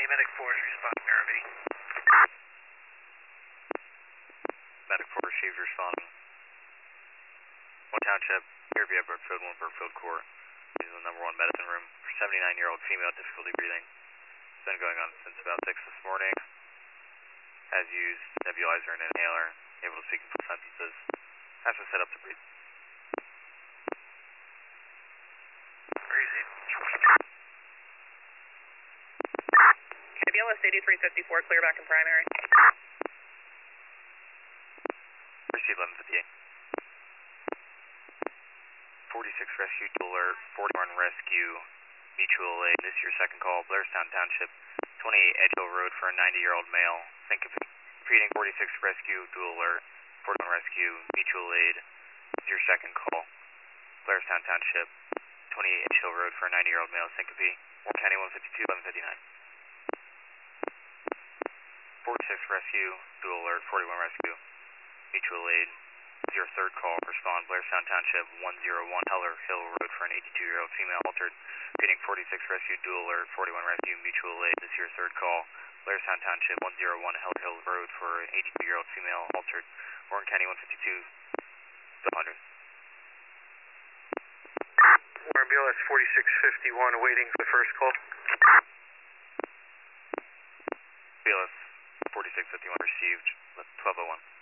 Medic 4 is responding, RV. Medic 4 received, responding. One township, here via Brookfield, 1 Brookfield Core. This is the #1 medicine room for 79-year-old female, difficulty breathing. It's been going on since about 6 this morning. Has used nebulizer and inhaler, able to speak in full sentences. Has to set up to breathe. Where is he? KBLS 8354, clear back in primary. Receive 1158. 46 rescue, dual alert, 41 rescue, mutual aid. This is your second call, Blairstown Township, 28 Edge Hill Road for a 90-year-old male. Syncope. Repeating 46 rescue, dual alert, 41 rescue, mutual aid. This is your second call, Blairstown Township, 28 Edge Hill Road for a 90-year-old male. Syncope. Warren County 152, 1159. 46 rescue, dual alert, 41 rescue, mutual aid. This is your third call. Respond Blairstown Township 101 Heller Hill Road for an 82-year-old female altered. Repeating 46 rescue, dual alert, 41 rescue, mutual aid. This is your third call. Blairstown Township 101 Heller Hill Road for an 82-year-old female altered. Warren County 152, 100. Warren BLS 4651, awaiting the first call. BLS 4651 received, 1201.